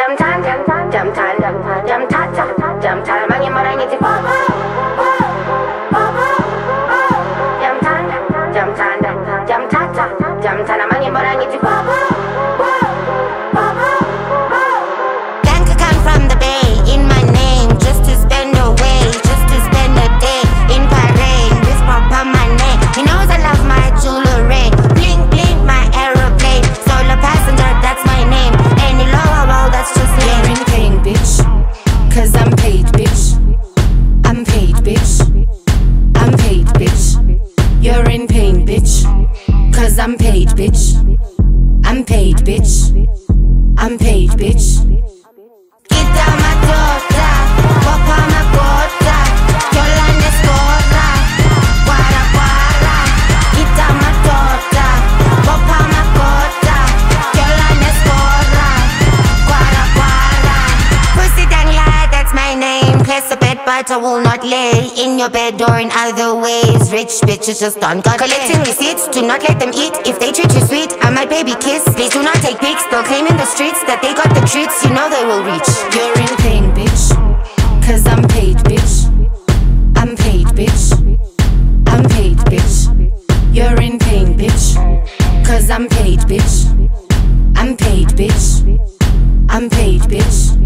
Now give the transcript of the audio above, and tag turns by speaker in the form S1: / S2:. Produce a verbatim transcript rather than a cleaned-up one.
S1: jam tan, jam tan, jam tan, jam tan, jam tan, mangi marangi ti jam tan, jam tan, jam tan, jam tan, mangi marangi ti Bank account from the bay in my name, just to spend away, just to spend a day in Bahrain with Papa Money. He knows I love my jewelry, bling bling my aeroplane, solo passenger, that's my name. Any lower, well that's just lame. You're in pain, bitch, cause I'm paid, bitch. I'm paid, bitch. I'm paid, bitch. You're in pain, bitch, cause I'm paid, bitch. I'm paid, bitch. I'm paid, bitch. Kita matota, papa makota, Yolanda escola, guara guara. Kita matota, papa makota, Yolanda escola, guara guara. Pussy dang lad, that's my name. Place a bet, but I will not lay in your bed or in other ways. Rich bitches just on God. Collecting receipts, do not let them eat. If they treat you sweet, I might baby kiss. Please do not take pics. They'll claim in the streets that they got the treats. You know they will reach. You're in pain, bitch, cause I'm paid, bitch. I'm paid, bitch. I'm paid, bitch. You're in pain, bitch, cause I'm paid, bitch. I'm paid, bitch. I'm paid, bitch.